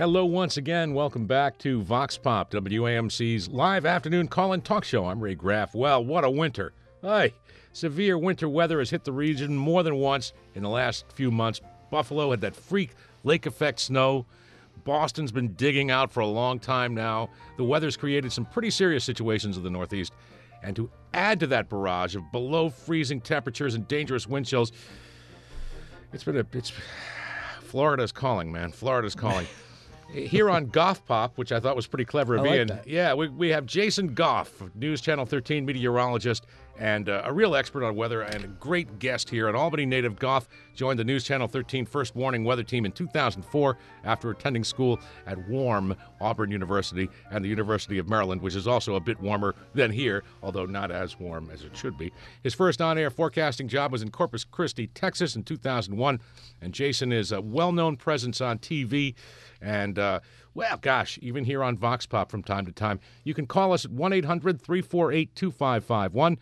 Hello once again. Welcome back to Vox Pop, WAMC's live afternoon call-in talk show. I'm Ray Graff. Well, what a winter. Hey, severe winter weather has hit the region more than once in the last few months. Buffalo had that freak lake effect snow. Boston's been digging out for a long time now. The weather's created some pretty serious situations in the Northeast. And to add to that barrage of below freezing temperatures and dangerous wind chills, it's Florida's calling, man. Florida's calling. Here on Goff Pop, which I thought was pretty clever of Ian. That. Yeah, we have Jason Goff, News Channel 13 meteorologist, and a real expert on weather, and a great guest here. An Albany native, Goff joined the News Channel 13 First Warning Weather Team in 2004 after attending school at warm Auburn University and the University of Maryland, which is also a bit warmer than here, although not as warm as it should be. His first on-air forecasting job was in Corpus Christi, Texas in 2001, and Jason is a well-known presence on TV and, well, gosh, even here on Vox Pop from time to time. You can call us at 1-800-348-2551,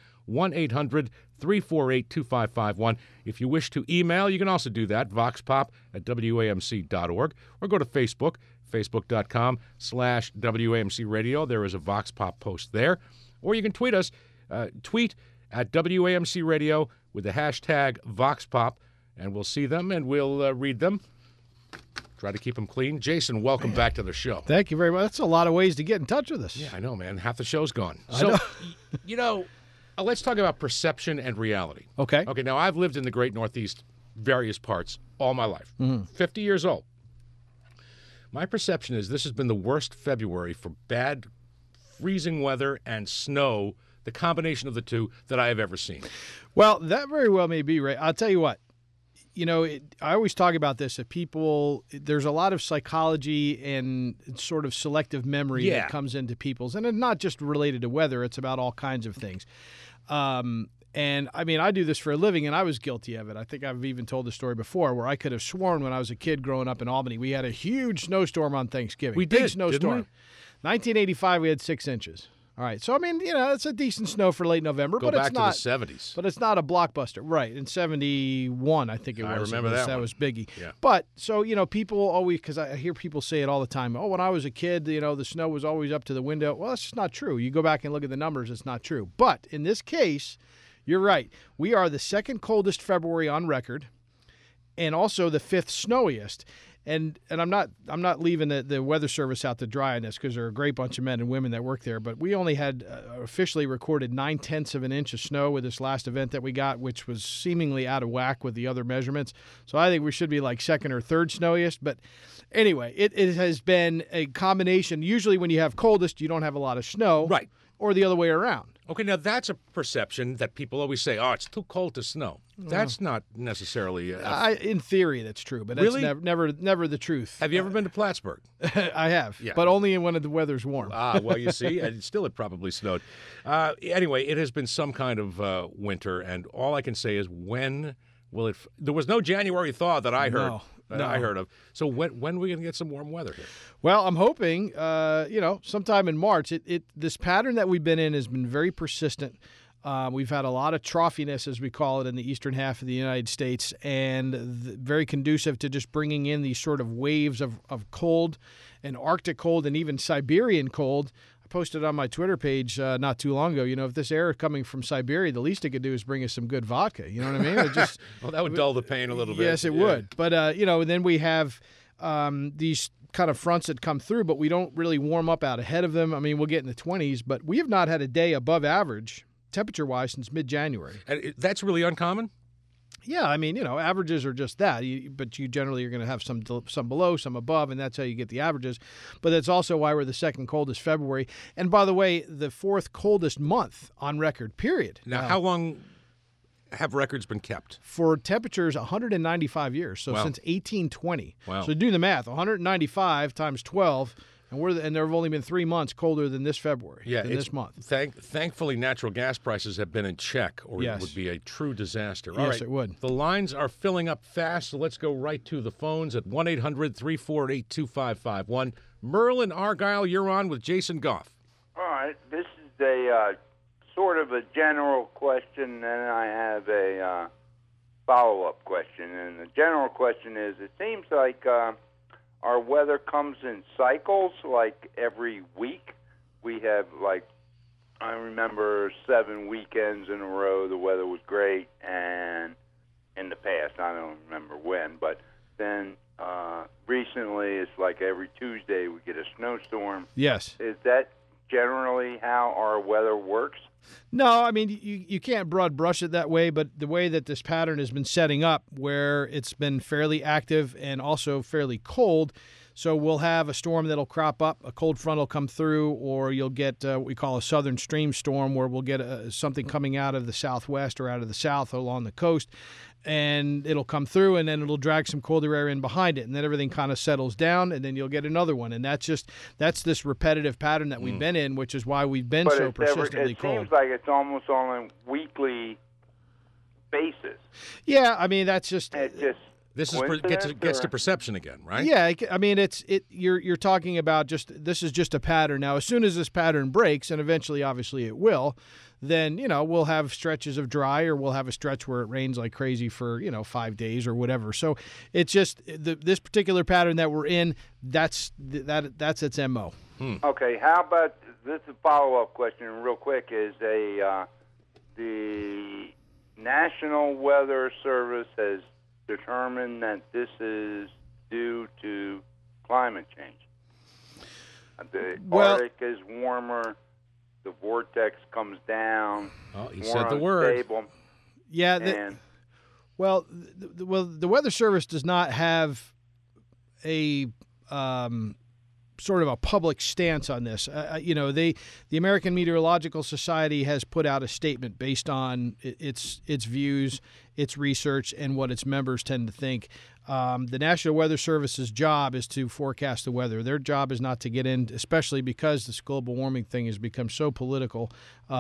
1-800-348-2551. If you wish to email, you can also do that, voxpop@wamc.org, or go to Facebook, facebook.com/WAMC Radio. There is a Vox Pop post there. Or you can tweet us, tweet at WAMC Radio with the hashtag VoxPop, and we'll see them and we'll read them. Try to keep them clean. Jason, welcome back to the show. Thank you very much. That's a lot of ways to get in touch with us. Yeah, I know, man. Half the show's gone. So, let's talk about perception and reality. Okay. Okay, now I've lived in the great Northeast, various parts, all my life. 50 years old. My perception is this has been the worst February for bad freezing weather and snow, the combination of the two, that I have ever seen. Well, that very well may be right. I'll tell you what. You know, I always talk about this. That there's a lot of psychology and sort of selective memory that comes into people's, and it's not just related to weather. It's about all kinds of things. And I mean, I do this for a living, and I was guilty of it. I think I've even told the story before, where I could have sworn when I was a kid growing up in Albany, we had a huge snowstorm on Thanksgiving. We Big did, snowstorm. didn't we? 1985, we had 6 inches. All right, so I mean, it's a decent snow for late November, Go but back it's not to the 70s. But it's not a blockbuster, right? In 71, I think it was. I remember that one. Was biggie. Yeah. But so people always, because I hear people say it all the time. Oh, when I was a kid, the snow was always up to the window. Well, that's just not true. You go back and look at the numbers; it's not true. But in this case, you're right. We are the second coldest February on record, and also the 5th snowiest. And I'm not leaving the Weather Service out to dry on this, because there are a great bunch of men and women that work there. But we only had officially recorded 0.9 of an inch of snow with this last event that we got, which was seemingly out of whack with the other measurements. So I think we should be like second or third snowiest. But anyway, it has been a combination. Usually when you have coldest, you don't have a lot of snow. Right. Or the other way around. Okay, now that's a perception that people always say, oh, it's too cold to snow. That's not necessarily... in theory, that's true, but that's Really? never the truth. Have you ever been to Plattsburgh? I have, Yeah. but only when the weather's warm. Well, you see, and still it probably snowed. Anyway, it has been some kind of winter, and all I can say is when will it... There was no January thaw that I heard. No. I heard of. So when are we going to get some warm weather here? Well, I'm hoping, sometime in March. This pattern that we've been in has been very persistent. We've had a lot of troughiness, as we call it, in the eastern half of the United States, and very conducive to just bringing in these sort of waves of cold and Arctic cold and even Siberian cold. I posted on my Twitter page not too long ago, if this air coming from Siberia, the least it could do is bring us some good vodka. You know what I mean? It just, well, that would dull the pain a little bit. Yes, it would. But, and then we have these kind of fronts that come through, but we don't really warm up out ahead of them. I mean, we'll get in the 20s, but we have not had a day above average temperature-wise since mid-January. And that's really uncommon? Yeah, I mean, averages are just that. But you generally are going to have some below, some above, and that's how you get the averages. But that's also why we're the second coldest February. And by the way, the 4th coldest month on record, period. Now, how long have records been kept? For temperatures, 195 years, so Wow. since 1820. Wow. So do the math, 195 times 12, and there have only been 3 months colder than this February, this month. Thankfully, natural gas prices have been in check, or Yes. it would be a true disaster. All Yes, right. it would. The lines are filling up fast, so let's go right to the phones at 1-800-348-2551. Merlin Argyle, you're on with Jason Goff. All right. This is a sort of a general question, and I have a follow-up question. And the general question is, it seems like our weather comes in cycles, like every week. We have, like, I remember 7 weekends in a row the weather was great, and in the past, I don't remember when, but then recently it's like every Tuesday we get a snowstorm. Yes. Is that generally how our weather works? No, I mean, you can't broad brush it that way, but the way that this pattern has been setting up, where it's been fairly active and also fairly cold, so we'll have a storm that'll crop up, a cold front will come through, or you'll get what we call a southern stream storm, where we'll get something coming out of the southwest or out of the south along the coast, and it'll come through, and then it'll drag some colder air in behind it, and then everything kind of settles down, and then you'll get another one. And that's this repetitive pattern that we've been in, which is why we've been so persistently cold. It seems like it's almost on a weekly basis. Yeah, I mean, that's just... This gets to perception again, right? Yeah, I mean, you're talking about this is just a pattern. Now, as soon as this pattern breaks, and eventually, obviously, it will, then, we'll have stretches of dry, or we'll have a stretch where it rains like crazy for, 5 days or whatever. So it's just this particular pattern that we're in, that's its MO. Okay, how about this? A follow-up question real quick is the National Weather Service has determined that this is due to climate change. The Arctic is warmer, the vortex comes down. Oh, he said the word. Unstable, yeah. The Weather Service does not have a sort of a public stance on this. The American Meteorological Society has put out a statement based on its views, its research, and what its members tend to think. The National Weather Service's job is to forecast the weather. Their job is not to get in, especially because this global warming thing has become so political.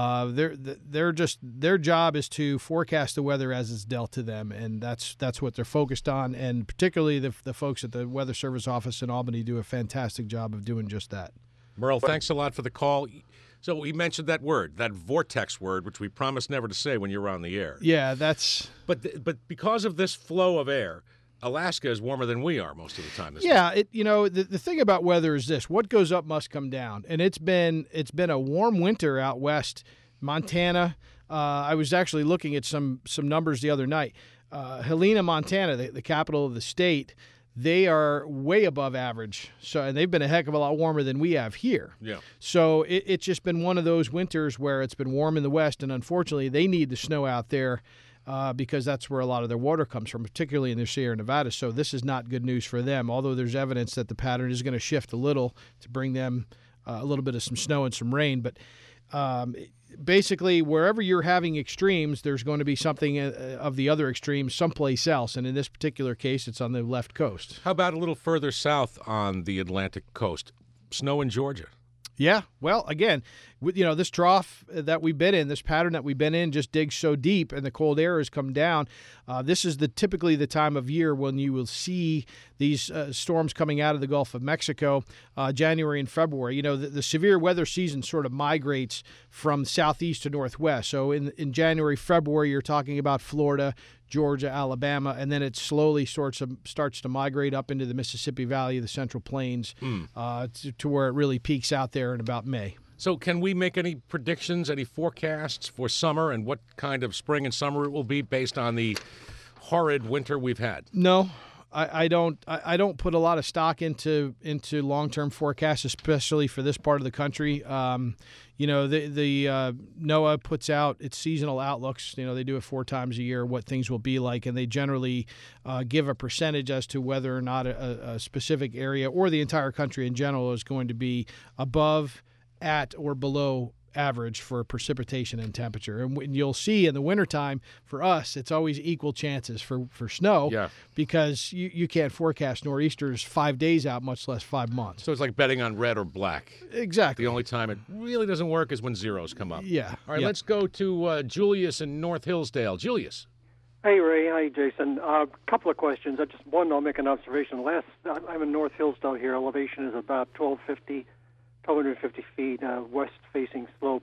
Their job is to forecast the weather as it's dealt to them, and that's what they're focused on. And particularly the folks at the Weather Service office in Albany do a fantastic job of doing just that. Merle, thanks a lot for the call. So we mentioned that word, that vortex word, which we promised never to say when you were on the air. Yeah, that's... But because of this flow of air, Alaska is warmer than we are most of the time. The thing about weather is this: what goes up must come down, and it's been a warm winter out west, Montana. I was actually looking at some numbers the other night. Helena, Montana, the capital of the state, they are way above average. And they've been a heck of a lot warmer than we have here. Yeah. So it's just been one of those winters where it's been warm in the west, and unfortunately, they need the snow out there. Because that's where a lot of their water comes from, particularly in the Sierra Nevada. So this is not good news for them, although there's evidence that the pattern is going to shift a little to bring them a little bit of some snow and some rain. But basically, wherever you're having extremes, there's going to be something of the other extremes someplace else. And in this particular case, it's on the left coast. How about a little further south on the Atlantic coast? Snow in Georgia. Yeah, well, again, this trough that we've been in, this pattern that we've been in just digs so deep and the cold air has come down. This is typically the time of year when you will see these storms coming out of the Gulf of Mexico, January and February. The severe weather season sort of migrates from southeast to northwest. So in January, February, you're talking about Florida, Georgia, Alabama, and then it slowly starts to migrate up into the Mississippi Valley, the Central Plains, to where it really peaks out there in about May. So can we make any predictions, any forecasts for summer and what kind of spring and summer it will be based on the horrid winter we've had? No. I don't put a lot of stock into long-term forecasts, especially for this part of the country. The NOAA puts out its seasonal outlooks. They do it 4 times a year, what things will be like, and they generally give a percentage as to whether or not a specific area or the entire country in general is going to be above, at, or below average for precipitation and temperature. And you'll see in the wintertime, for us, it's always equal chances for snow because you can't forecast nor'easters 5 days out, much less 5 months. So it's like betting on red or black. Exactly. The only time it really doesn't work is when zeros come up. Yeah. All right, let's go to Julius in North Hillsdale. Julius. Hey, Ray. Hi, Jason. A couple of questions. I'll make an observation. I'm in North Hillsdale here. Elevation is about 1,250 feet, west-facing slope.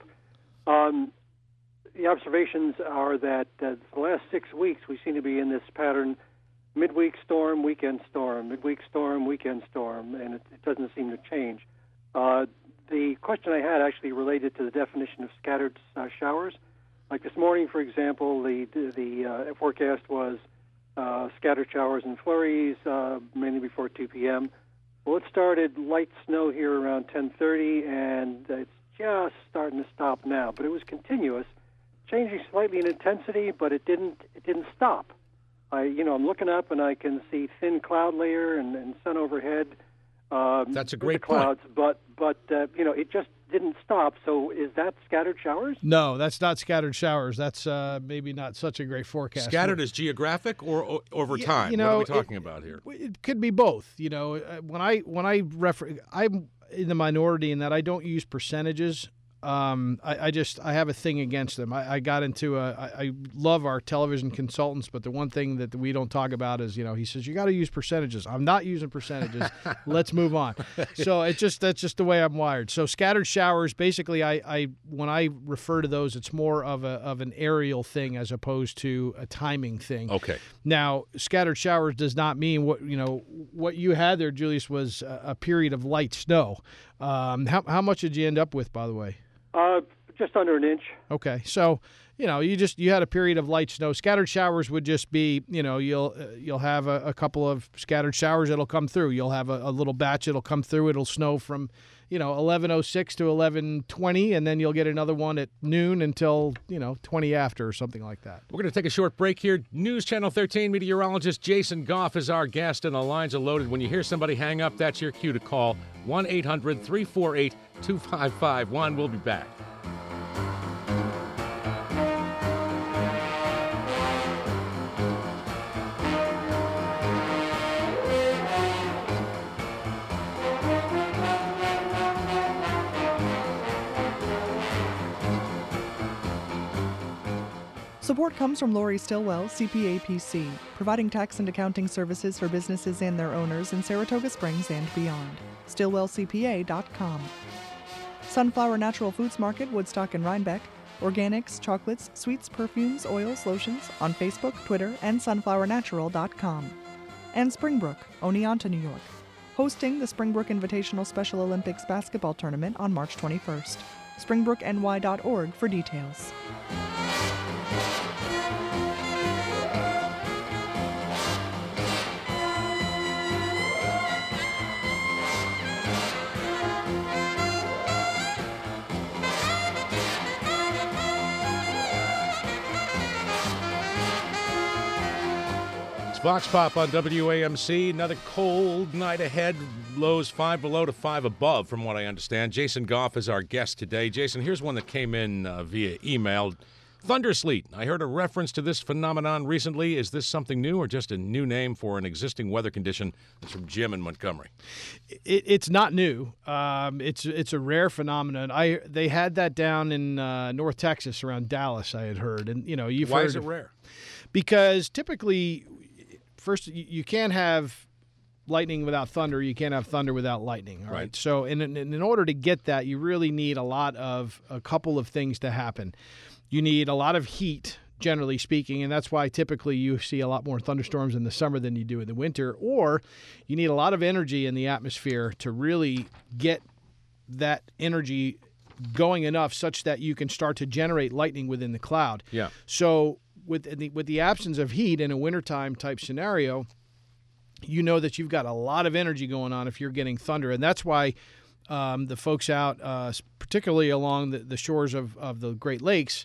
The observations are that the last 6 weeks we seem to be in this pattern midweek storm, weekend storm, midweek storm, weekend storm, and it doesn't seem to change. The question I had actually related to the definition of scattered showers. Like this morning, for example, the forecast was scattered showers and flurries, mainly before 2 p.m. Well, it started light snow here around 10:30, and it's just starting to stop now. But it was continuous, changing slightly in intensity, but it didn't stop. I'm looking up and I can see thin cloud layer and sun overhead. That's a great clouds, point. But it just didn't stop. So is that scattered showers? No, that's not scattered showers. That's maybe not such a great forecast. Scattered is geographic or over time? What are we talking about here? It could be both. When I refer, I'm in the minority in that I don't use percentages. I have a thing against them. I got into I love our television consultants, but the one thing that we don't talk about is, he says, you got to use percentages. I'm not using percentages. Let's move on. So that's just the way I'm wired. So scattered showers, basically, I when I refer to those, it's more of an aerial thing as opposed to a timing thing. Okay. Now, scattered showers does not mean what you had there, Julius, was a period of light snow. How much did you end up with, by the way? Just under an inch. Okay, so you had a period of light snow. Scattered showers would just be you'll have a couple of scattered showers that'll come through. You'll have a little batch that'll come through. It'll snow from 11:06 to 11:20, and then you'll get another one at noon until 20 after or something like that. We're going to take a short break here. News Channel 13 meteorologist Jason Goff is our guest, and the lines are loaded. When you hear somebody hang up, that's your cue to call 1-800-348-2551. We'll be back. Support comes from Lori Stillwell, CPA PC, providing tax and accounting services for businesses and their owners in Saratoga Springs and beyond. StillwellCPA.com. Sunflower Natural Foods Market, Woodstock and Rhinebeck. Organics, chocolates, sweets, perfumes, oils, lotions on Facebook, Twitter, and sunflowernatural.com. And Springbrook, Oneonta, New York, hosting the Springbrook Invitational Special Olympics basketball tournament on March 21st. SpringbrookNY.org for details. Vox Pop on WAMC. Another cold night ahead. Lows 5 below to 5 above, from what I understand. Jason Goff is our guest today. Jason, here's one that came in via email. Thundersleet. I heard a reference to this phenomenon recently. Is this something new or just a new name for an existing weather condition? It's from Jim in Montgomery. It's not new. It's a rare phenomenon. They had that down in North Texas around Dallas, I had heard. And, you've Why heard is it rare? Because typically, first, you can't have lightning without thunder. You can't have thunder without lightning. All right. So in order to get that, you really need a couple of things to happen. You need a lot of heat, generally speaking, and that's why typically you see a lot more thunderstorms in the summer than you do in the winter. Or you need a lot of energy in the atmosphere to really get that energy going enough such that you can start to generate lightning within the cloud. Yeah. So with the absence of heat in a wintertime type scenario, you know that you've got a lot of energy going on if you're getting thunder. And that's why the folks out, particularly along the shores of the Great Lakes,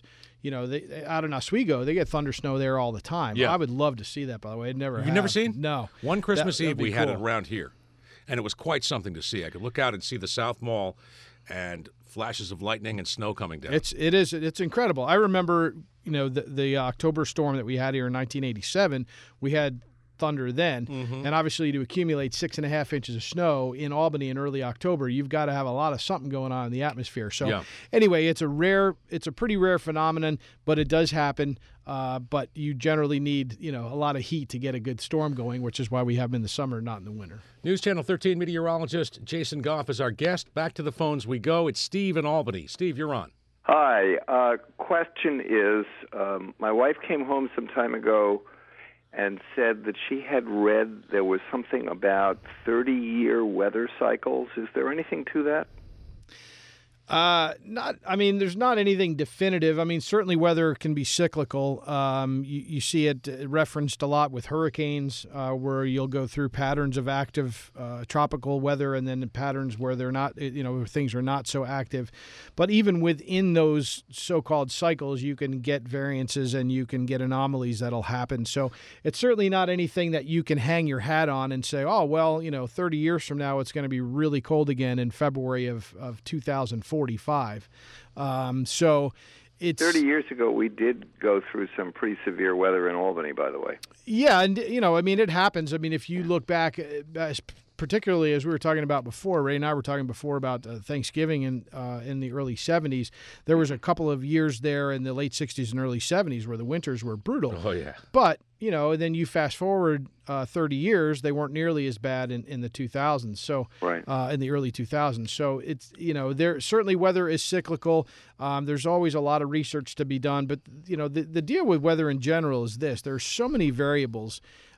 out in Oswego, they get thunder snow there all the time. Yeah. I would love to see that, by the way. You've never seen? No. One Christmas That'd Eve be we had it cool. around here, and it was quite something to see. I could look out and see the South Mall and flashes of lightning and snow coming down. It's incredible. I remember, the October storm that we had here in 1987. We had thunder then, and obviously to accumulate 6.5 inches of snow in Albany in early October, you've got to have a lot of something going on in the atmosphere. So anyway, it's a pretty rare phenomenon, but it does happen. But you generally need, a lot of heat to get a good storm going, which is why we have them in the summer, not in the winter. News Channel 13 meteorologist Jason Goff is our guest. Back to the phones we go. It's Steve in Albany. Steve, you're on. Hi. Question is, my wife came home some time ago, and said that she had read there was something about 30-year weather cycles. Is there anything to that? There's not anything definitive. I mean, certainly weather can be cyclical. You see it referenced a lot with hurricanes, where you'll go through patterns of active tropical weather and then patterns where they're not, where things are not so active. But even within those so-called cycles, you can get variances and you can get anomalies that'll happen. So it's certainly not anything that you can hang your hat on and say, 30 years from now, it's going to be really cold again in February of 2045. So it's 30 years ago, we did go through some pretty severe weather in Albany, by the way. Yeah, and it happens. I mean, if you look back, particularly as we were talking about before, Ray and I were talking before about Thanksgiving in the early 70s. There was a couple of years there in the late 60s and early 70s where the winters were brutal. Oh yeah. But then you fast forward 30 years, they weren't nearly as bad in the 2000s. So right. In the early 2000s. So it's there certainly weather is cyclical. There's always a lot of research to be done, but the deal with weather in general is this: there's so many variables,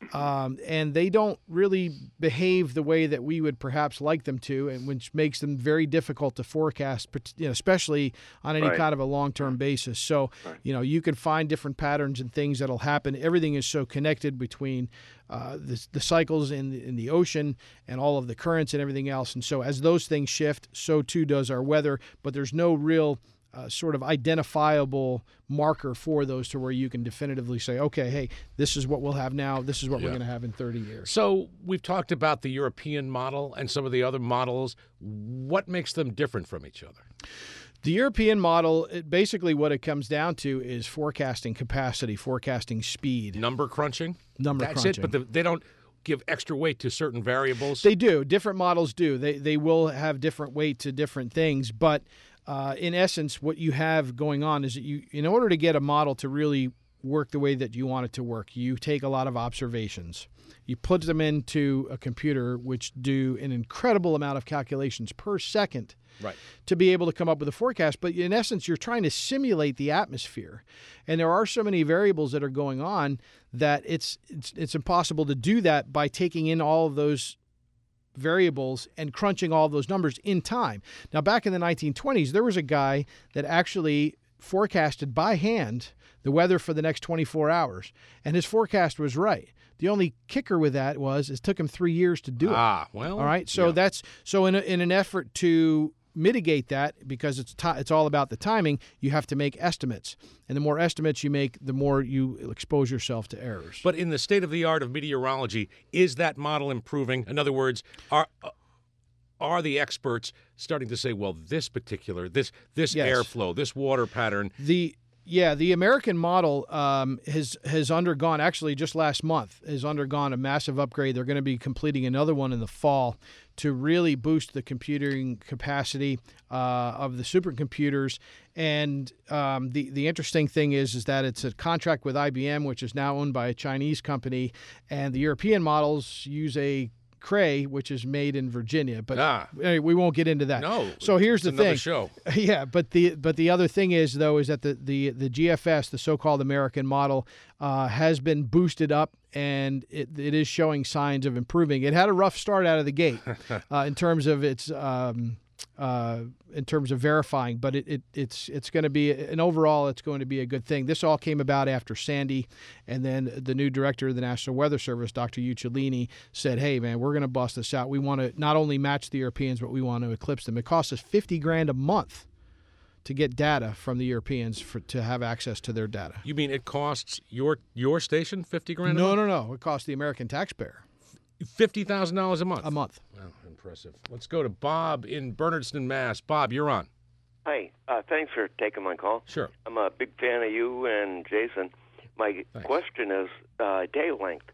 and they don't really behave the way that we would perhaps like them to, and which makes them very difficult to forecast, especially on any right. kind of a long-term basis. So right. You can find different patterns and things that'll happen. Everything is so connected between the cycles in the ocean and all of the currents and everything else. And so as those things shift, so too does our weather. But there's no real sort of identifiable marker for those to where you can definitively say, okay, hey, this is what we'll have now. This is what we're going to have in 30 years. So we've talked about the European model and some of the other models. What makes them different from each other? The European model, basically what it comes down to is forecasting capacity, forecasting speed. Number crunching? That's crunching. It, but they don't give extra weight to certain variables? They do. Different models do. They will have different weight to different things. But in essence, what you have going on is that in order to get a model to really work the way that you want it to work, you take a lot of observations. You put them into a computer, which do an incredible amount of calculations per second. Right. To be able to come up with a forecast. But in essence, you're trying to simulate the atmosphere. And there are so many variables that are going on that it's impossible to do that by taking in all of those variables and crunching all of those numbers in time. Now, back in the 1920s, there was a guy that actually forecasted by hand the weather for the next 24 hours. And his forecast was right. The only kicker with that was it took him 3 years to do it. Well. All right. So that's in an effort to mitigate that, because it's all about the timing, you have to make estimates. And the more estimates you make, the more you expose yourself to errors. But in the state of the art of meteorology, is that model improving? In other words, are the experts starting to say, well, this yes. airflow, this water pattern? The American model has undergone, actually just last month, has undergone a massive upgrade. They're going to be completing another one in the fall to really boost the computing capacity of the supercomputers. And the interesting thing is that it's a contract with IBM, which is now owned by a Chinese company, and the European models use a Cray, which is made in Virginia, but anyway, we won't get into that. No. So here's the thing. Show. Yeah, but the other thing is that the GFS, the so-called American model, has been boosted up, and it is showing signs of improving. It had a rough start out of the gate in terms of its in terms of verifying, but it's going to be overall it's going to be a good thing. This all came about after Sandy, and then the new director of the National Weather Service, Dr. Uccellini, said, "Hey, man, we're going to bust this out. We want to not only match the Europeans, but we want to eclipse them." It costs us $50,000 a month to get data from the Europeans to have access to their data. You mean it costs your station $50,000? No. It costs the American taxpayer $50,000 a month. A month. Wow, impressive. Let's go to Bob in Bernardston, Mass. Bob, you're on. Hi. Thanks for taking my call. Sure. I'm a big fan of you and Jason. My question is day length.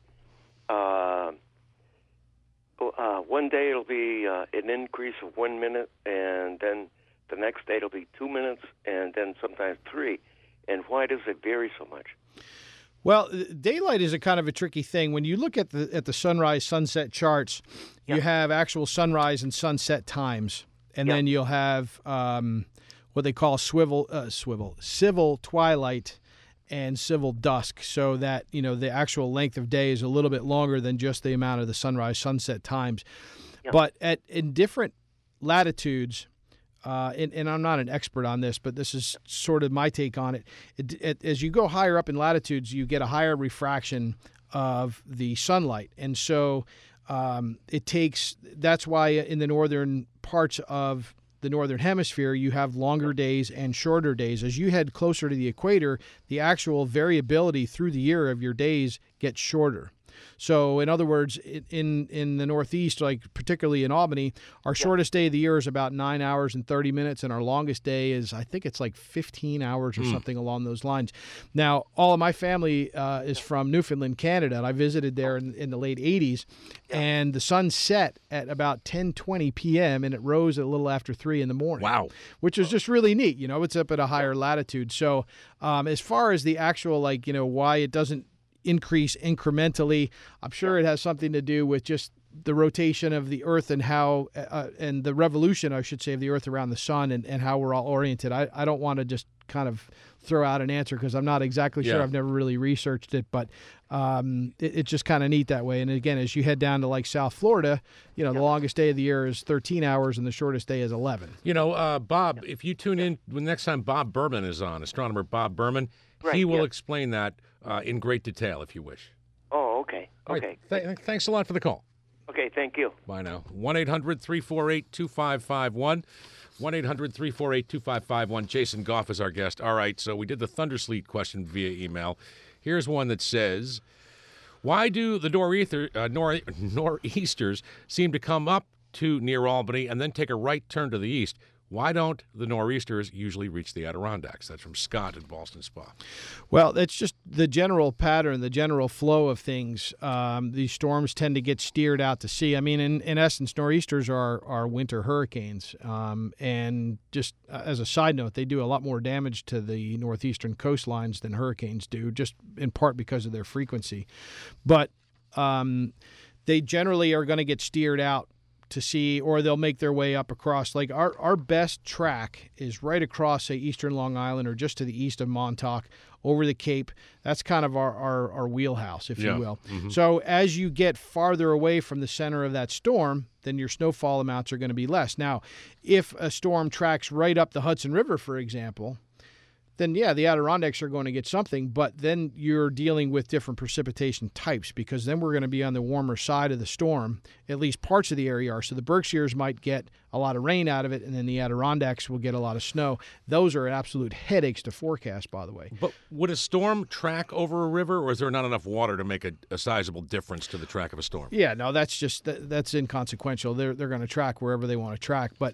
One day it'll be an increase of 1 minute, and then the next day it'll be 2 minutes, and then sometimes 3. And why does it vary so much? Well, daylight is a kind of a tricky thing. When you look at the sunrise sunset charts, you have actual sunrise and sunset times, and then you'll have what they call civil twilight and civil dusk, so that the actual length of day is a little bit longer than just the amount of the sunrise sunset times. Yeah. But in different latitudes, and I'm not an expert on this, but this is sort of my take on it. As you go higher up in latitudes, you get a higher refraction of the sunlight, and so that's why in the northern parts of the northern hemisphere you have longer days and shorter days. As you head closer to the equator, the actual variability through the year of your days gets shorter. So in other words, in the Northeast, like particularly in Albany, our shortest day of the year is about 9 hours and 30 minutes, and our longest day is, I think it's like 15 hours or something along those lines. Now, all of my family is from Newfoundland, Canada, and I visited there in the late 80s, and the sun set at about 10:20 p.m., and it rose a little after 3 in the morning. Wow. Which is just really neat. It's up at a higher latitude. So as far as the actual, why it doesn't increase incrementally, I'm sure it has something to do with just the rotation of the Earth and how and the revolution, I should say, of the Earth around the sun and how we're all oriented. I don't want to just kind of throw out an answer because I'm not exactly sure. Yeah. I've never really researched it, but it's just kind of neat that way. And again, as you head down to like South Florida, the longest day of the year is 13 hours and the shortest day is 11. Bob, if you tune in the next time Bob Berman is on, astronomer Bob Berman, Right, he will yeah. explain that in great detail if you wish. Oh, okay. All Okay. right. Thanks a lot for the call. Okay, thank you. Bye now. 1-800-348-2551. 1-800-348-2551. Jason Goff is our guest. All right, so we did the thundersleet question via email. Here's one that says, why do the nor'easters seem to come up to near Albany and then take a right turn to the east? Why don't the nor'easters usually reach the Adirondacks? That's from Scott in Ballston Spa. Well, it's just the general pattern, the general flow of things. These storms tend to get steered out to sea. I mean, in essence, nor'easters are winter hurricanes. And just as a side note, they do a lot more damage to the northeastern coastlines than hurricanes do, just in part because of their frequency. But they generally are going to get steered out to sea, or they'll make their way up across. Like our best track is right across, say, eastern Long Island or just to the east of Montauk over the Cape. That's kind of our wheelhouse, if you will. Mm-hmm. So as you get farther away from the center of that storm, then your snowfall amounts are going to be less. Now, if a storm tracks right up the Hudson River, for example, then the Adirondacks are going to get something, but then you're dealing with different precipitation types, because then we're going to be on the warmer side of the storm, at least parts of the area are. So the Berkshires might get a lot of rain out of it, and then the Adirondacks will get a lot of snow. Those are absolute headaches to forecast, by the way. But would a storm track over a river, or is there not enough water to make a sizable difference to the track of a storm? Yeah, no, that's inconsequential. They're going to track wherever they want to track. But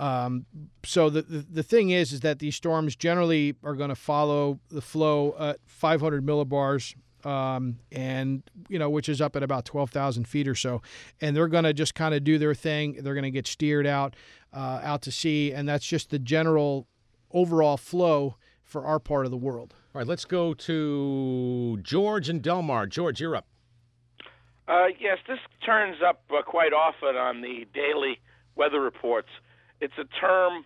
so the thing is that these storms generally are going to follow the flow at 500 millibars, and which is up at about 12,000 feet or so, and they're going to just kind of do their thing. They're going to get steered out to sea, and that's just the general overall flow for our part of the world. All right, let's go to George in Delmar. George, you're up. Yes, this turns up quite often on the daily weather reports. It's a term,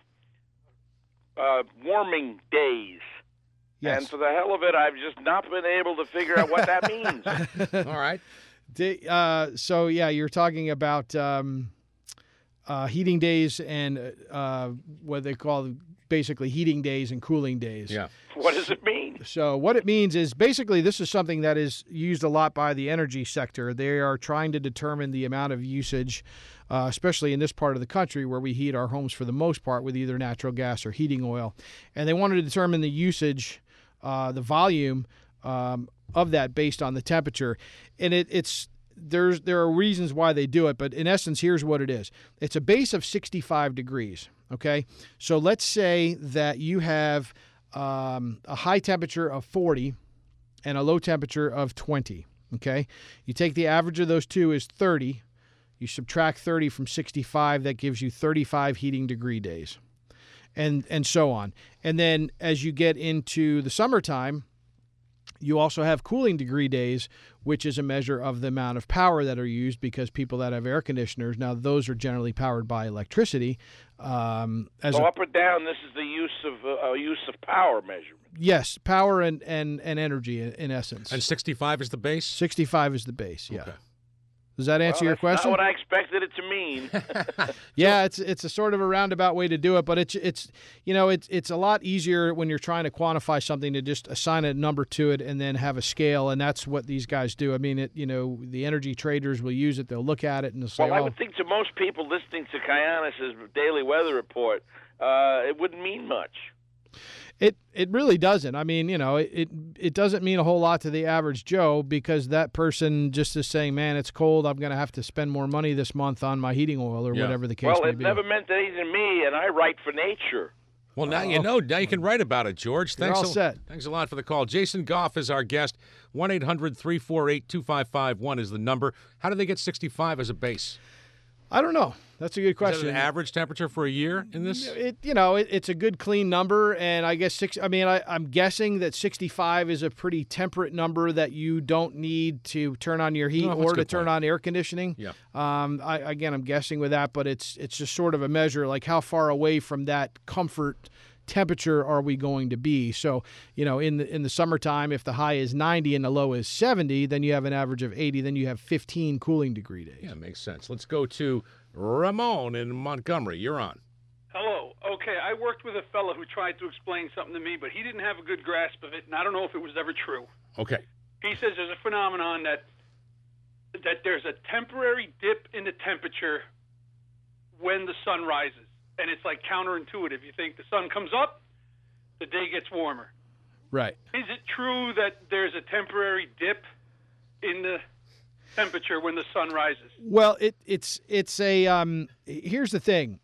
warming days. Yes. And for the hell of it, I've just not been able to figure out what that means. All right. So, you're talking about heating days and what they call basically heating days and cooling days. Yeah. What does it mean? So what it means is basically this is something that is used a lot by the energy sector. They are trying to determine the amount of usage, especially in this part of the country where we heat our homes for the most part with either natural gas or heating oil. And they wanted to determine the usage, the volume of that based on the temperature. And there are reasons why they do it, but in essence, here's what it is. It's a base of 65 degrees, okay? So let's say that you have a high temperature of 40 and a low temperature of 20, okay? You take the average of those two is 30. You subtract 30 from 65, that gives you 35 heating degree days, and so on. And then as you get into the summertime, You also have cooling degree days, which is a measure of the amount of power that are used, because people that have air conditioners, now those are generally powered by electricity. So up or down, this is the use of power measurement. Yes, power and energy in essence. And 65 is the base? 65 is the base, yeah. Okay. Does that answer your question? Not what I expected it to mean. Yeah, it's a sort of a roundabout way to do it, but it's a lot easier when you're trying to quantify something to just assign a number to it and then have a scale, and that's what these guys do. I mean, the energy traders will use it. They'll look at it and they'll say, I would think to most people listening to Kianis' daily weather report, it wouldn't mean much. It really doesn't. I mean, it doesn't mean a whole lot to the average Joe, because that person just is saying, man, it's cold, I'm going to have to spend more money this month on my heating oil or whatever the case may be. Well, it never meant anything to me, and I write for Nature. Well, now you know. Now you can write about it, George. You're all set. Thanks a lot for the call. Jason Goff is our guest. 1-800-348-2551 is the number. How do they get 65 as a base? I don't know. That's a good question. Is that an average temperature for a year in this? It's a good clean number, and I guess I'm guessing that 65 is a pretty temperate number that you don't need to turn on your heat or to turn on air conditioning. Yeah. I'm guessing with that, but it's just sort of a measure, like how far away from that comfort temperature are we going to be? So, in the summertime, if the high is 90 and the low is 70, then you have an average of 80. Then you have 15 cooling degree days. Yeah, makes sense. Let's go to Ramon in Montgomery. You're on. Hello. Okay, I worked with a fellow who tried to explain something to me, but he didn't have a good grasp of it, and I don't know if it was ever true. Okay. He says there's a phenomenon that there's a temporary dip in the temperature when the sun rises. And it's like counterintuitive. You think the sun comes up, the day gets warmer. Right. Is it true that there's a temporary dip in the temperature when the sun rises? Well, it's a here's the thing.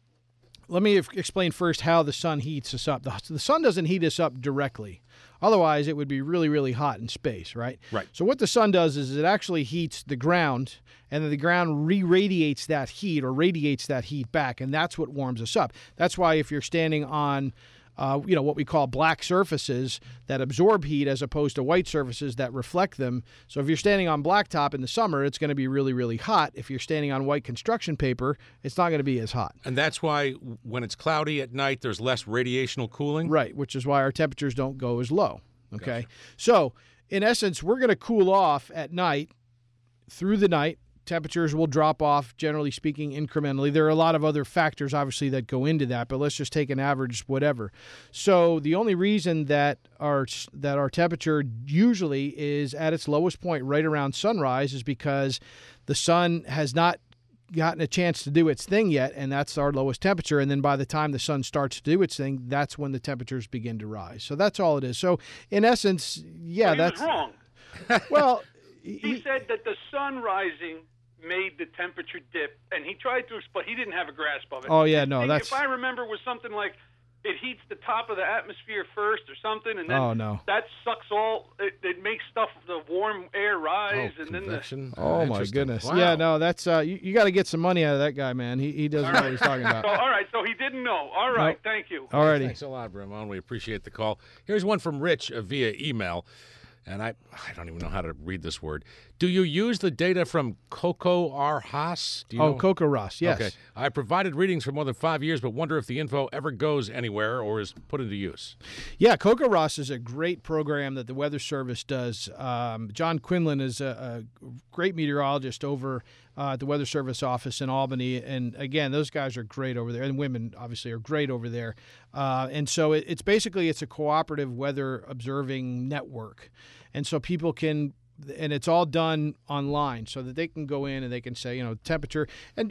Let me explain first how the sun heats us up. The sun doesn't heat us up directly. Otherwise, it would be really, really hot in space, right? Right. So what the sun does is it actually heats the ground, and then the ground re-radiates that heat or radiates that heat back, and that's what warms us up. That's why if you're standing on what we call black surfaces that absorb heat as opposed to white surfaces that reflect them. So if you're standing on blacktop in the summer, it's going to be really, really hot. If you're standing on white construction paper, it's not going to be as hot. And that's why when it's cloudy at night, there's less radiational cooling? Right, which is why our temperatures don't go as low. Okay. Gotcha. So in essence, we're going to cool off at night. Through the night, temperatures will drop off, generally speaking, incrementally. There are a lot of other factors, obviously, that go into that, but let's just take an average, whatever. So the only reason that our temperature usually is at its lowest point right around sunrise is because the sun has not gotten a chance to do its thing yet, and that's our lowest temperature. And then by the time the sun starts to do its thing, that's when the temperatures begin to rise. So that's all it is. So in essence, yeah, but he that's was wrong. Well, he said that the sun rising made the temperature dip, and he tried to explain. He didn't have a grasp of it. Oh yeah, no, if I remember, was something like it heats the top of the atmosphere first or something, and then that sucks all. It makes the warm air rise, and convection. Oh my goodness! Wow. Yeah, no, that's you got to get some money out of that guy, man. He doesn't know what he's talking about. So, all right, so he didn't know. All right, Nope. Thank you. All righty. Thanks a lot, Ramon. We appreciate the call. Here's one from Rich via email. And I don't even know how to read this word. Do you use the data from Coco R. Haas? Do you know? Coco Ross, yes. Okay. I provided readings for more than 5 years, but wonder if the info ever goes anywhere or is put into use. Yeah, Coco Ross is a great program that the Weather Service does. John Quinlan is a great meteorologist over at the Weather Service office in Albany. And again, those guys are great over there. And women, obviously, are great over there. And so it's basically a cooperative weather observing network. And so people can, and it's all done online so that they can go in and they can say, temperature. And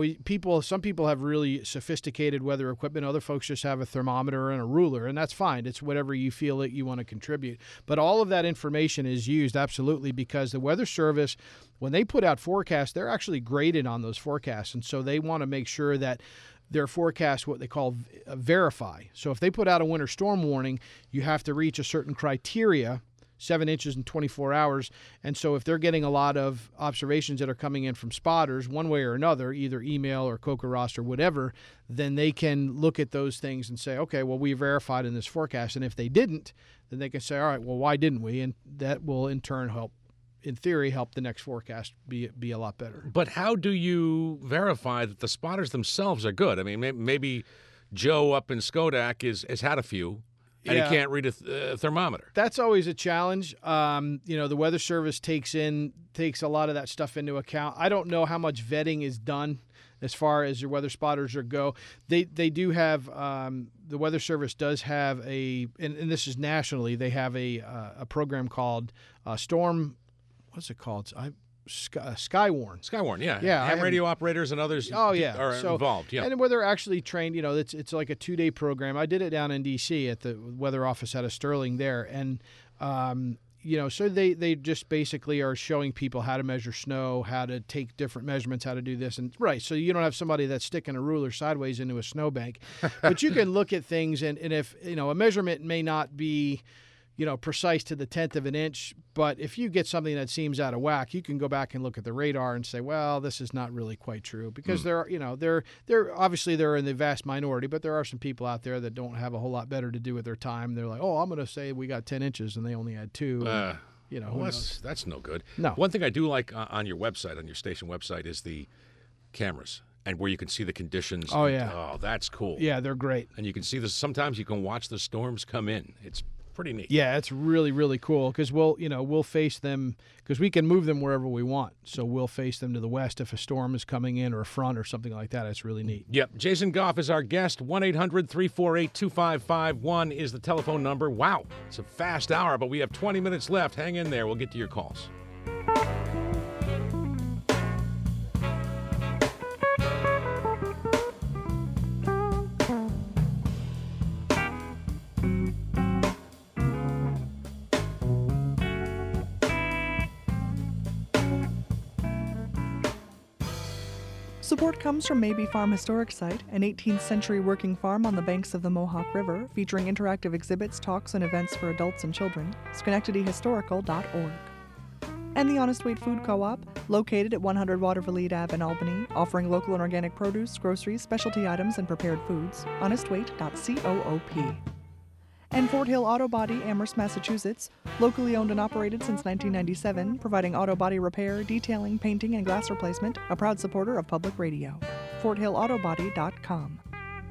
some people have really sophisticated weather equipment. Other folks just have a thermometer and a ruler, and that's fine. It's whatever you feel that you want to contribute. But all of that information is used absolutely because the Weather Service, when they put out forecasts, they're actually graded on those forecasts. And so they want to make sure that their forecasts, what they call verify. So if they put out a winter storm warning, you have to reach a certain criteria 7 inches in 24 hours. And so if they're getting a lot of observations that are coming in from spotters one way or another, either email or CocoRoss or whatever, then they can look at those things and say, okay, well, we verified in this forecast. And if they didn't, then they can say, all right, well, why didn't we? And that will in turn help, in theory, help the next forecast be a lot better. But how do you verify that the spotters themselves are good? I mean, maybe Joe up in Skodak has had a few, and he can't read a thermometer. That's always a challenge. The Weather Service takes a lot of that stuff into account. I don't know how much vetting is done as far as your weather spotters go. They do have the Weather Service does have and this is nationally. They have a program called Storm. What's it called? Skywarn. Skywarn, yeah. Yeah. Ham radio operators and others are involved, yeah. And where they're actually trained, it's like a 2-day program. I did it down in D.C. at the weather office out of Sterling there. And, so they just basically are showing people how to measure snow, how to take different measurements, how to do this. And right, so you don't have somebody that's sticking a ruler sideways into a snowbank. But you can look at things, and if, a measurement may not be precise to the 10th of an inch, but if you get something that seems out of whack, you can go back and look at the radar and say, well, this is not really quite true, because they're obviously they're in the vast minority, but there are some people out there that don't have a whole lot better to do with their time. They're like, oh, I'm going to say we got 10 inches and they only had 2. That's no good. No. One thing I do like on your website, on your station website, is the cameras. And where you can see the conditions. Oh, yeah. Oh, that's cool. Yeah, they're great. And you can see this. Sometimes you can watch the storms come in. It's pretty neat. Yeah, it's really, really cool, because we'll face them, because we can move them wherever we want. So we'll face them to the west if a storm is coming in, or a front or something like that. It's really neat. Yep. Jason Goff is our guest. 1-800-348-2551 is the telephone number. Wow, it's a fast hour, but we have 20 minutes left. Hang in there. We'll get to your calls. Support comes from Maybe Farm Historic Site, an 18th century working farm on the banks of the Mohawk River, featuring interactive exhibits, talks, and events for adults and children. SchenectadyHistorical.org. And the Honest Wheat Food Co-op, located at 100 Waterville Ave in Albany, offering local and organic produce, groceries, specialty items, and prepared foods. HonestWeight.coop. And Fort Hill Auto Body, Amherst, Massachusetts, locally owned and operated since 1997, providing auto body repair, detailing, painting, and glass replacement, a proud supporter of public radio. FortHillAutobody.com.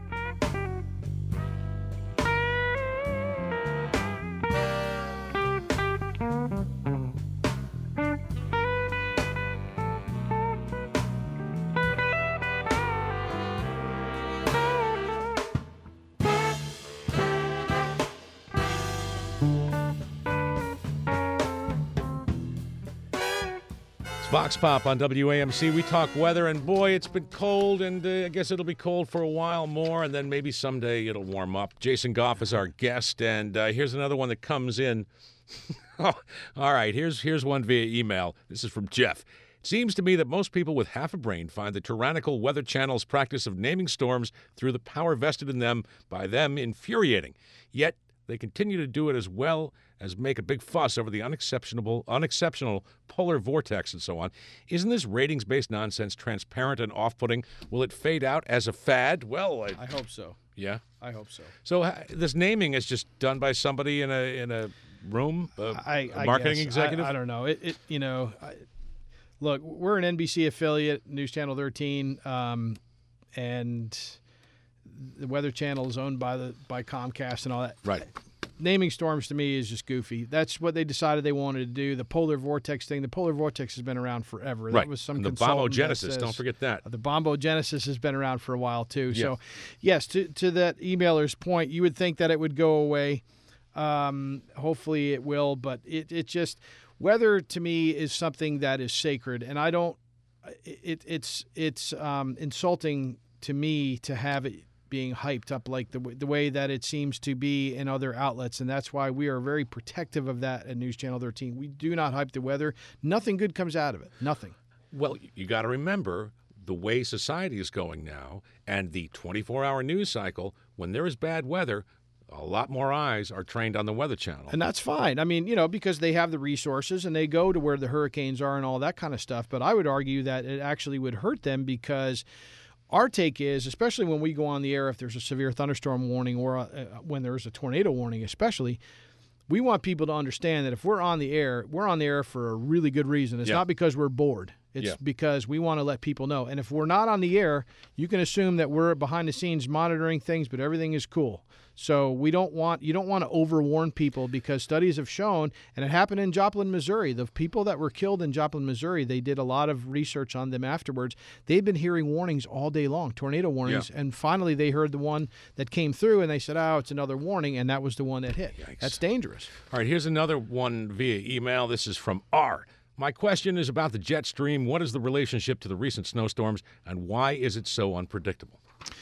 Vox Pop on WAMC. We talk weather, and boy, it's been cold, and I guess it'll be cold for a while more, and then maybe someday it'll warm up. Jason Goff is our guest, and here's another one that comes in. All right, here's one via email. This is from Jeff. It seems to me that most people with half a brain find the tyrannical Weather Channel's practice of naming storms through the power vested in them by them infuriating. Yet they continue to do it as well as make a big fuss over the unexceptional polar vortex and so on. Isn't this ratings-based nonsense transparent and off-putting? Will it fade out as a fad? Well, I hope so. Yeah? I hope so. So this naming is just done by somebody in a room, a marketing executive? I don't know. Look, we're an NBC affiliate, News Channel 13, and the Weather Channel is owned by Comcast and all that. Right. Naming storms to me is just goofy. That's what they decided they wanted to do. The polar vortex thing. The polar vortex has been around forever. Right. That was some and the consultant bombogenesis. Don't forget that. The bombogenesis has been around for a while too. Yeah. So, yes, to that emailer's point, you would think that it would go away. Hopefully, it will. But it just, weather to me is something that is sacred, and I don't. It's insulting to me to have it being hyped up like the way that it seems to be in other outlets, and that's why we are very protective of that at News Channel 13. We do not hype the weather. Nothing good comes out of it. Nothing. Well, you got to remember the way society is going now, and the 24-hour news cycle. When there is bad weather, a lot more eyes are trained on the Weather Channel. And that's fine. I mean, because they have the resources and they go to where the hurricanes are and all that kind of stuff. But I would argue that it actually would hurt them because our take is, especially when we go on the air, if there's a severe thunderstorm warning or when there's a tornado warning especially, we want people to understand that if we're on the air for a really good reason. It's not because we're bored. It's because we want to let people know. And if we're not on the air, you can assume that we're behind the scenes monitoring things, but everything is cool. So you don't want to overwarn people because studies have shown, and it happened in Joplin, Missouri. The people that were killed in Joplin, Missouri, they did a lot of research on them afterwards. They'd been hearing warnings all day long, tornado warnings, and finally they heard the one that came through, and they said, "Oh, it's another warning," and that was the one that hit. Yikes. That's dangerous. All right, here's another one via email. This is from R. My question is about the jet stream. What is the relationship to the recent snowstorms, and why is it so unpredictable?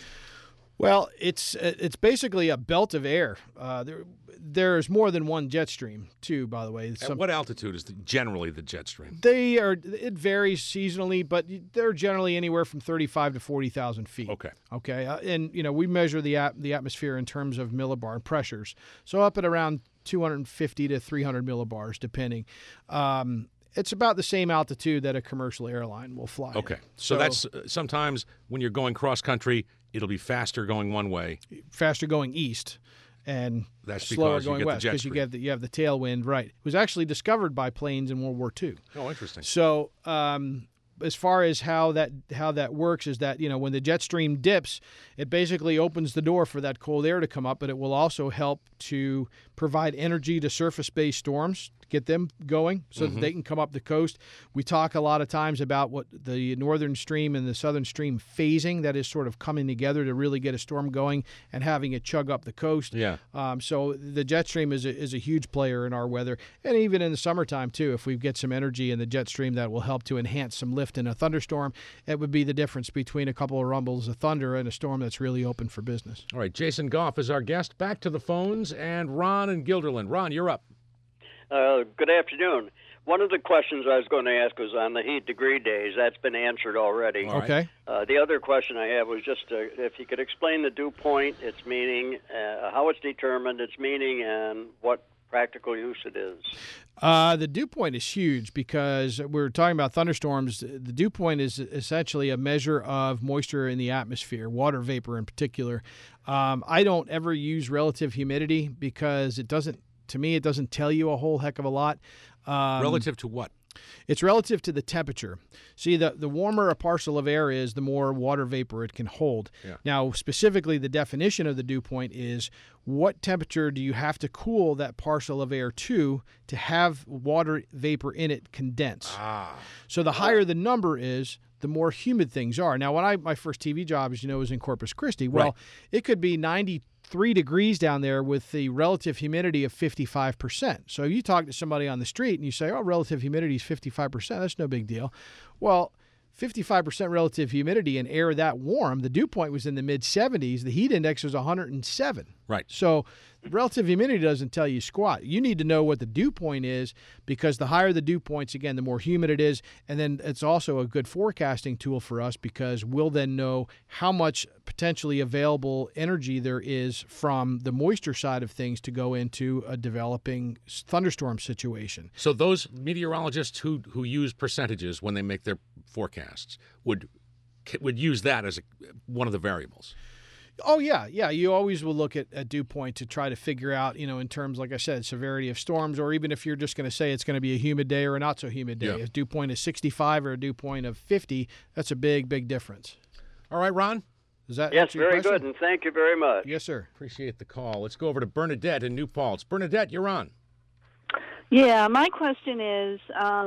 Well, it's basically a belt of air. There's more than one jet stream, too, by the way. At what altitude is generally the jet stream? It varies seasonally, but they're generally anywhere from 35 to 40,000 feet. Okay. And we measure the atmosphere in terms of millibar pressures, so up at around 250 to 300 millibars, depending. It's about the same altitude that a commercial airline will fly. Okay. So that's sometimes when you're going cross country, it'll be faster going one way. Faster going east and that's slower because going west because you have the tailwind. Right. It was actually discovered by planes in World War II. Oh, interesting. So as far as how that works is that, when the jet stream dips, it basically opens the door for that cold air to come up, but it will also help to provide energy to surface-based storms, get them going so that they can come up the coast. We talk a lot of times about what the northern stream and the southern stream phasing, that is sort of coming together to really get a storm going and having it chug up the coast. Yeah. So the jet stream is a huge player in our weather, and even in the summertime too. If we get some energy in the jet stream, that will help to enhance some lift in a thunderstorm. It would be the difference between a couple of rumbles of thunder and a storm that's really open for business. All right, Jason Goff is our guest. Back to the phones, and Ron in Guilderland. Ron, you're up. Good afternoon. One of the questions I was going to ask was on the heat degree days. That's been answered already. Okay. The other question I have was just if you could explain the dew point, its meaning, how it's determined, its meaning, and what practical use it is. The dew point is huge because we're talking about thunderstorms. The dew point is essentially a measure of moisture in the atmosphere, water vapor in particular. I don't ever use relative humidity because it doesn't tell you a whole heck of a lot. Relative to what? It's relative to the temperature. See, the warmer a parcel of air is, the more water vapor it can hold. Yeah. Now, specifically, the definition of the dew point is what temperature do you have to cool that parcel of air to have water vapor in it condense. So the higher the number is, the more humid things are. Now, when my first TV job, as you know, was in Corpus Christi. Well, It could be 93 degrees down there with the relative humidity of 55%. So you talk to somebody on the street and you say, relative humidity is 55%. That's no big deal. Well, 55% relative humidity and air that warm, the dew point was in the mid-70s. The heat index was 107. Right. So relative humidity doesn't tell you squat. You need to know what the dew point is because the higher the dew points, again, the more humid it is. And then it's also a good forecasting tool for us because we'll then know how much potentially available energy there is from the moisture side of things to go into a developing thunderstorm situation. So those meteorologists who use percentages when they make their forecasts would use that as one of the variables. Oh, yeah. You always will look at dew point to try to figure out, in terms, like I said, severity of storms, or even if you're just going to say it's going to be a humid day or a not so humid day. If dew point is 65 or a dew point of 50, that's a big, big difference. All right, Ron? Does that yes, answer your very question? good, and thank you very much. Yes, sir. Appreciate the call. Let's go over to Bernadette in New Paltz. Bernadette, you're on. Yeah, my question is,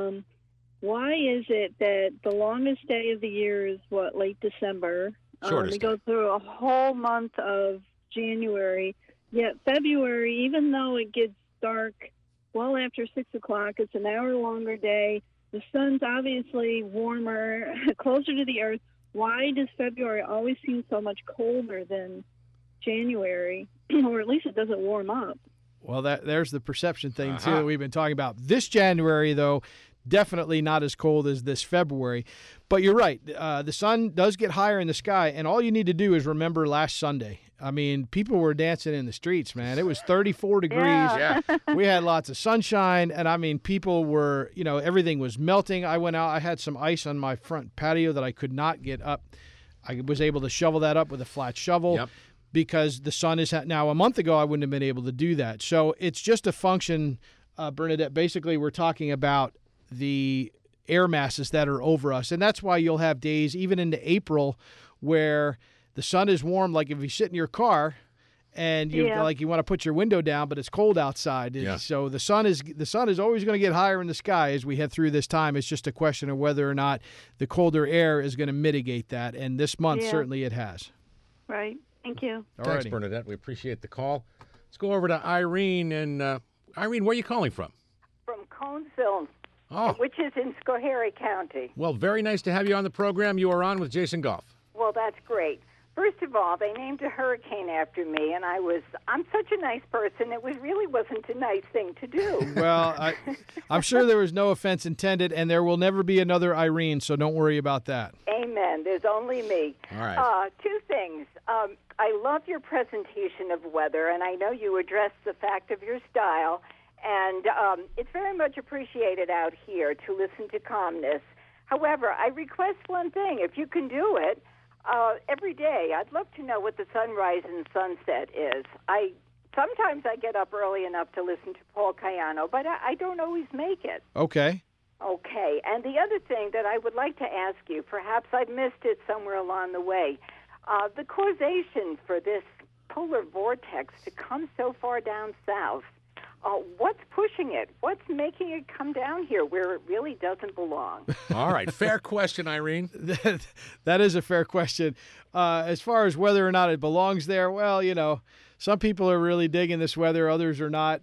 why is it that the longest day of the year is, late December? Shortest we go through a whole month of January, yet February, even though it gets dark well after 6 o'clock, it's an hour longer day. The sun's obviously warmer, closer to the earth. Why does February always seem so much colder than January? Or at least it doesn't warm up. Well, there's the perception thing, too, that we've been talking about. This January, though, definitely not as cold as this February. But you're right. The sun does get higher in the sky, and all you need to do is remember last Sunday. I mean, people were dancing in the streets, man. It was 34 degrees. Yeah. We had lots of sunshine, and I mean, people were, everything was melting. I went out. I had some ice on my front patio that I could not get up. I was able to shovel that up with a flat shovel because the sun is now. A month ago, I wouldn't have been able to do that. So it's just a function, Bernadette. Basically, we're talking about the air masses that are over us, and that's why you'll have days even into April where the sun is warm. Like if you sit in your car and you want to put your window down, but it's cold outside. So the sun is always going to get higher in the sky as we head through this time. It's just a question of whether or not the colder air is going to mitigate that, and this month certainly it has. Right. Thank you. Thanks, Bernadette. We appreciate the call. Let's go over to Irene. And Irene, where are you calling from? From Conesville, which is in Schoharie County. Well, very nice to have you on the program. You are on with Jason Goff. Well, that's great. First of all, they named a hurricane after me, and I'm such a nice person. It really wasn't a nice thing to do. Well, I'm sure there was no offense intended, and there will never be another Irene, so don't worry about that. Amen. There's only me. All right. Two things. I love your presentation of weather, and I know you addressed the fact of your style, and it's very much appreciated out here to listen to calmness. However, I request one thing. If you can do it, every day, I'd love to know what the sunrise and sunset is. Sometimes I get up early enough to listen to Paul Cayano, but I don't always make it. Okay. Okay. And the other thing that I would like to ask you, perhaps I missed it somewhere along the way, the causation for this polar vortex to come so far down south. What's pushing it? What's making it come down here where it really doesn't belong? All right. Fair question, Irene. That is a fair question. As far as whether or not it belongs there, well, some people are really digging this weather, others are not.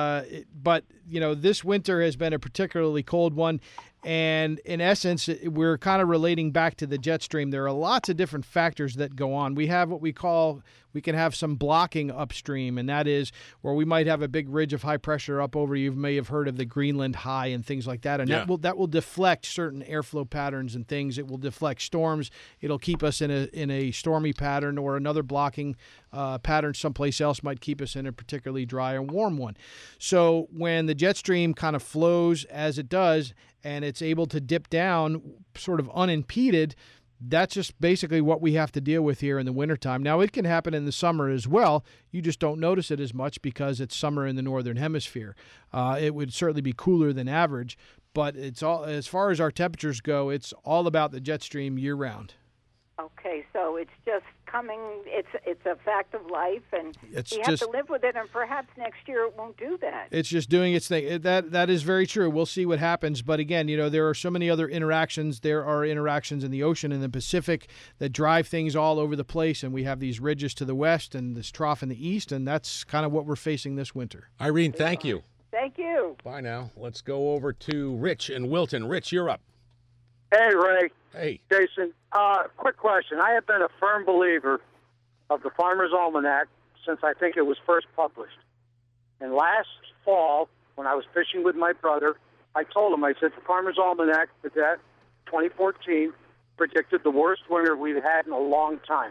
But this winter has been a particularly cold one. And in essence, we're kind of relating back to the jet stream. There are lots of different factors that go on. We have what we can have some blocking upstream, and that is where we might have a big ridge of high pressure up over. You may have heard of the Greenland High and things like that. And that will deflect certain airflow patterns and things. It will deflect storms. It'll keep us in a stormy pattern, or another blocking pattern someplace else might keep us in a particularly dry and warm one. So when the jet stream kind of flows as it does, and it's able to dip down sort of unimpeded, that's just basically what we have to deal with here in the wintertime. Now, it can happen in the summer as well. You just don't notice it as much because it's summer in the northern hemisphere. It would certainly be cooler than average, but it's all, as far as our temperatures go, it's all about the jet stream year-round. Okay, so it's just coming. It's a fact of life, and we have to live with it. And perhaps next year it won't do that. It's just doing its thing. That is very true. We'll see what happens. But again, there are so many other interactions. There are interactions in the ocean and the Pacific that drive things all over the place, and we have these ridges to the west and this trough in the east, and that's kind of what we're facing this winter. Irene, thank you. Thank you. Bye now. Let's go over to Rich in Wilton. Rich, you're up. Hey, Ray. Hey. Jason. Quick question. I have been a firm believer of the Farmer's Almanac since I think it was first published. And last fall, when I was fishing with my brother, I told him, I said, the Farmer's Almanac for that 2014 predicted the worst winter we've had in a long time.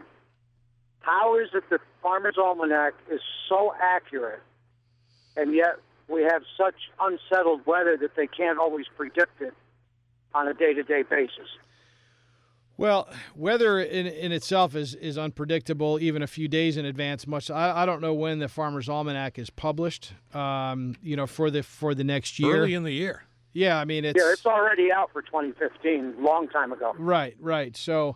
How is it that Farmer's Almanac is so accurate, and yet we have such unsettled weather that they can't always predict it on a day-to-day basis? Well, weather in itself is unpredictable, even a few days in advance. I don't know when the Farmer's Almanac is published. For the next year, early in the year. Yeah, I mean it's already out for 2015, long time ago. Right. So,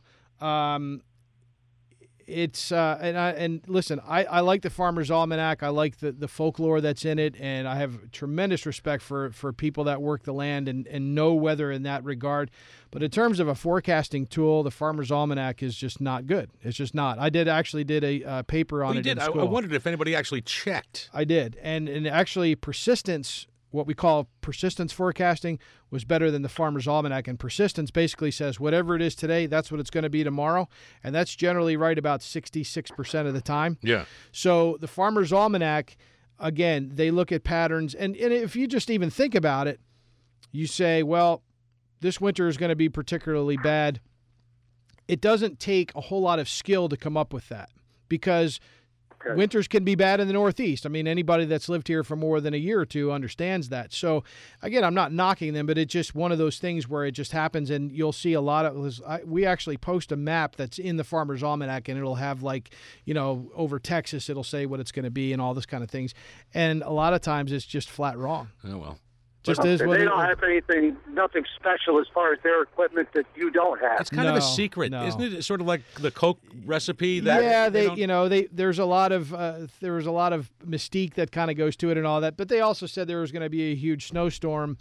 it's and listen, I like the Farmer's Almanac. I like the folklore that's in it, and I have tremendous respect for people that work the land and know weather in that regard. But in terms of a forecasting tool, the Farmer's Almanac is just not good. It's just not. I did a paper on it in school. I wondered if anybody actually checked. I did, and actually persistence, what we call persistence forecasting, was better than the Farmer's Almanac. And persistence basically says whatever it is today, that's what it's going to be tomorrow. And that's generally right about 66% of the time. Yeah. So the Farmer's Almanac, again, they look at patterns. And if you just even think about it, you say, well, this winter is going to be particularly bad. It doesn't take a whole lot of skill to come up with that. because winters can be bad in the Northeast. I mean, anybody that's lived here for more than a year or two understands that. So, again, I'm not knocking them, but it's just one of those things where it just happens, and you'll see a lot of we actually post a map that's in the Farmer's Almanac, and it'll have, like, over Texas, it'll say what it's going to be and all this kind of things. And a lot of times it's just flat wrong. Oh, well. Just is what they don't have nothing special as far as their equipment that you don't have. It's kind of a secret, isn't it? It's sort of like the Coke recipe. That there's a lot of mystique that kind of goes to it and all that. But they also said there was going to be a huge snowstorm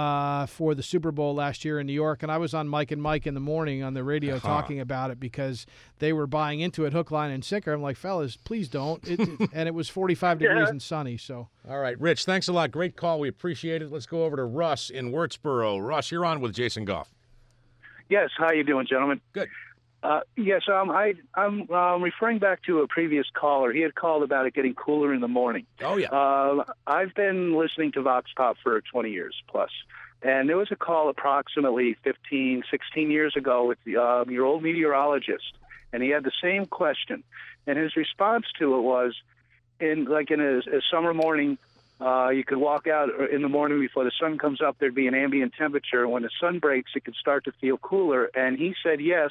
for the Super Bowl last year in New York, and I was on Mike and Mike in the morning on the radio talking about it because they were buying into it hook, line, and sinker. I'm like, fellas, please don't. And it was 45 degrees and sunny. So, all right, Rich, thanks a lot. Great call. We appreciate it. Let's go over to Russ in Wurtsboro. Russ, you're on with Jason Goff. Yes, how you doing, gentlemen? Good. Yes, I'm referring back to a previous caller. He had called about it getting cooler in the morning. Oh, yeah. I've been listening to Vox Pop for 20 years plus, and there was a call approximately 15, 16 years ago with your old meteorologist, and he had the same question, and his response to it was, in a summer morning, you could walk out in the morning before the sun comes up, there'd be an ambient temperature. When the sun breaks, it could start to feel cooler, and he said yes,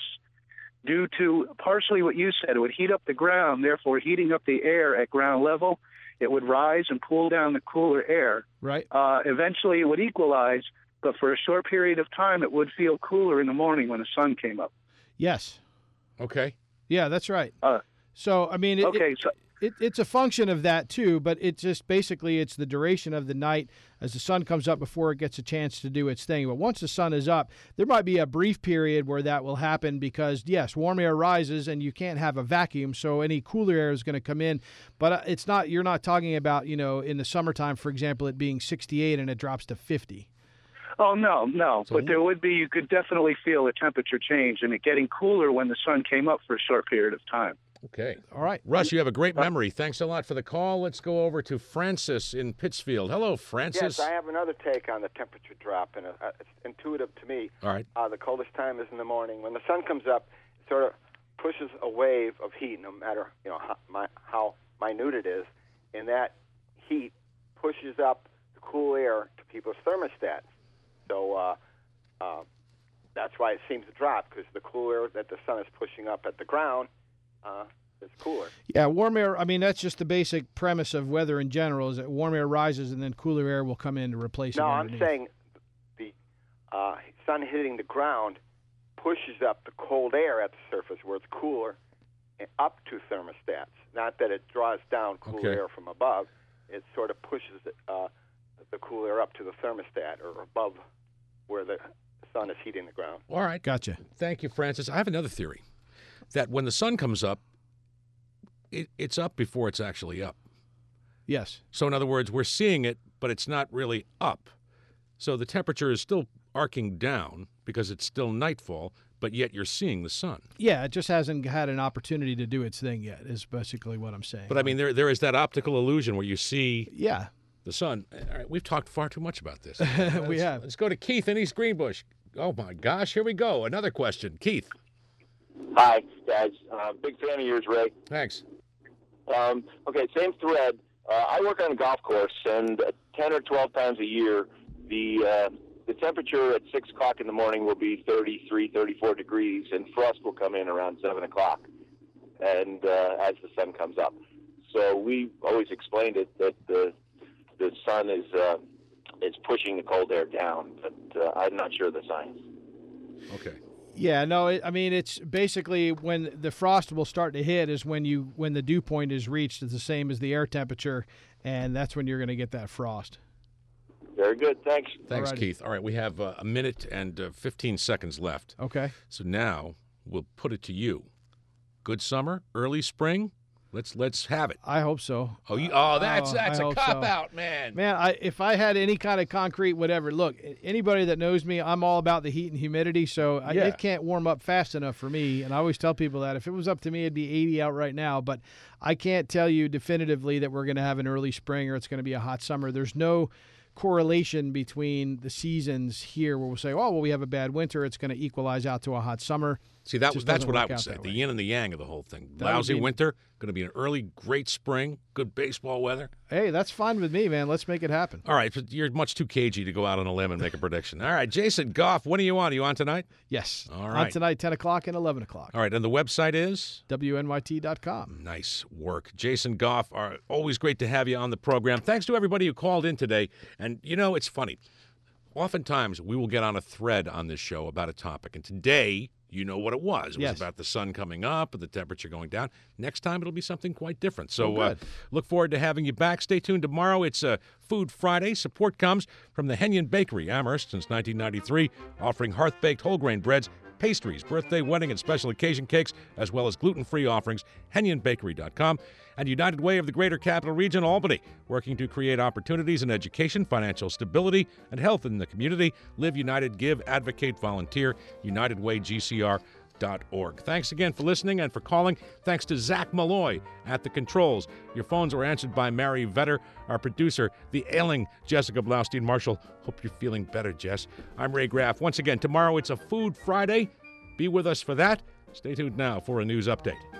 due to partially what you said. It would heat up the ground, therefore heating up the air at ground level. It would rise and cool down the cooler air. Right. Eventually it would equalize, but for a short period of time it would feel cooler in the morning when the sun came up. Yes. Okay. Yeah, that's right. So, I mean, it's a function of that too, but it's just basically it's the duration of the night as the sun comes up before it gets a chance to do its thing. But once the sun is up, there might be a brief period where that will happen because, yes, warm air rises and you can't have a vacuum, so any cooler air is going to come in. But it's not. You're not talking about, in the summertime, for example, it being 68 and it drops to 50. Oh, no. But you could definitely feel a temperature change and it getting cooler when the sun came up for a short period of time. Okay. All right. Russ, you have a great memory. Thanks a lot for the call. Let's go over to Francis in Pittsfield. Hello, Francis. Yes, I have another take on the temperature drop, and it's intuitive to me. All right. The coldest time is in the morning. When the sun comes up, it sort of pushes a wave of heat, no matter how minute it is, and that heat pushes up the cool air to people's thermostats. So that's why it seems to drop, because the cool air that the sun is pushing up at the ground it's cooler. Yeah, warm air, I mean, that's just the basic premise of weather in general, is that warm air rises and then cooler air will come in to replace it. No, I'm saying the sun hitting the ground pushes up the cold air at the surface where it's cooler up to thermostats. Not that it draws down cool air from above. It sort of pushes the cool air up to the thermostat or above where the sun is heating the ground. All right. Gotcha. Thank you, Francis. I have another theory. That when the sun comes up, it's up before it's actually up. Yes. So in other words, we're seeing it, but it's not really up. So the temperature is still arcing down because it's still nightfall, but yet you're seeing the sun. Yeah, it just hasn't had an opportunity to do its thing yet, is basically what I'm saying. But I mean, there is that optical illusion where you see the sun. All right, we've talked far too much about this. We have. Let's go to Keith in East Greenbush. Oh, my gosh, here we go. Another question. Keith. Hi, guys. Big fan of yours, Ray. Thanks. Okay, same thread. I work on a golf course, and 10 or 12 times a year, the temperature at 6 o'clock in the morning will be 33, 34 degrees, and frost will come in around 7 o'clock and as the sun comes up. So we always explained it that the sun is pushing the cold air down, but I'm not sure of the science. Okay. Yeah, no, I mean, it's basically when the frost will start to hit is when the dew point is reached. It's the same as the air temperature, and that's when you're going to get that frost. Very good. Thanks. Thanks, Keith. All right, we have a minute and 15 seconds left. Okay. So now we'll put it to you. Good summer, early spring? Let's have it. I hope so. That's a cop-out, man. Man, if I had any kind of concrete whatever, look, anybody that knows me, I'm all about the heat and humidity, so it can't warm up fast enough for me. And I always tell people that if it was up to me, it'd be 80 out right now. But I can't tell you definitively that we're going to have an early spring or it's going to be a hot summer. There's no correlation between the seasons here where we'll say, we have a bad winter, it's going to equalize out to a hot summer. See, Just that's doesn't what I work would out say. that The way. yin and the yang of the whole thing. That would Lousy be- winter, going to be an early, great spring, good baseball weather. Hey, that's fine with me, man. Let's make it happen. All right, but you're much too cagey to go out on a limb and make a prediction. All right, Jason Goff, when are you on? Are you on tonight? Yes. All On right. tonight, 10 o'clock and 11 o'clock. All right, and the website is? WNYT.com. Nice work. Jason Goff, always great to have you on the program. Thanks to everybody who called in today. And, it's funny. Oftentimes, we will get on a thread on this show about a topic. And today, you know what it was. It Yes. was about the sun coming up and the temperature going down. Next time, it'll be something quite different. So good. look forward to having you back. Stay tuned tomorrow. It's Food Friday. Support comes from the Henyon Bakery, Amherst, since 1993, offering hearth-baked whole grain breads, pastries, birthday, wedding, and special occasion cakes, as well as gluten-free offerings. HenyonBakery.com. And United Way of the Greater Capital Region, Albany, working to create opportunities in education, financial stability, and health in the community. Live United, give, advocate, volunteer. UnitedWayGCR.org. Thanks again for listening and for calling. Thanks to Zach Malloy at the controls. Your phones were answered by Mary Vetter, our producer, the ailing Jessica Blaustein Marshall. Hope you're feeling better, Jess. I'm Ray Graff. Once again, tomorrow it's a Food Friday. Be with us for that. Stay tuned now for a news update.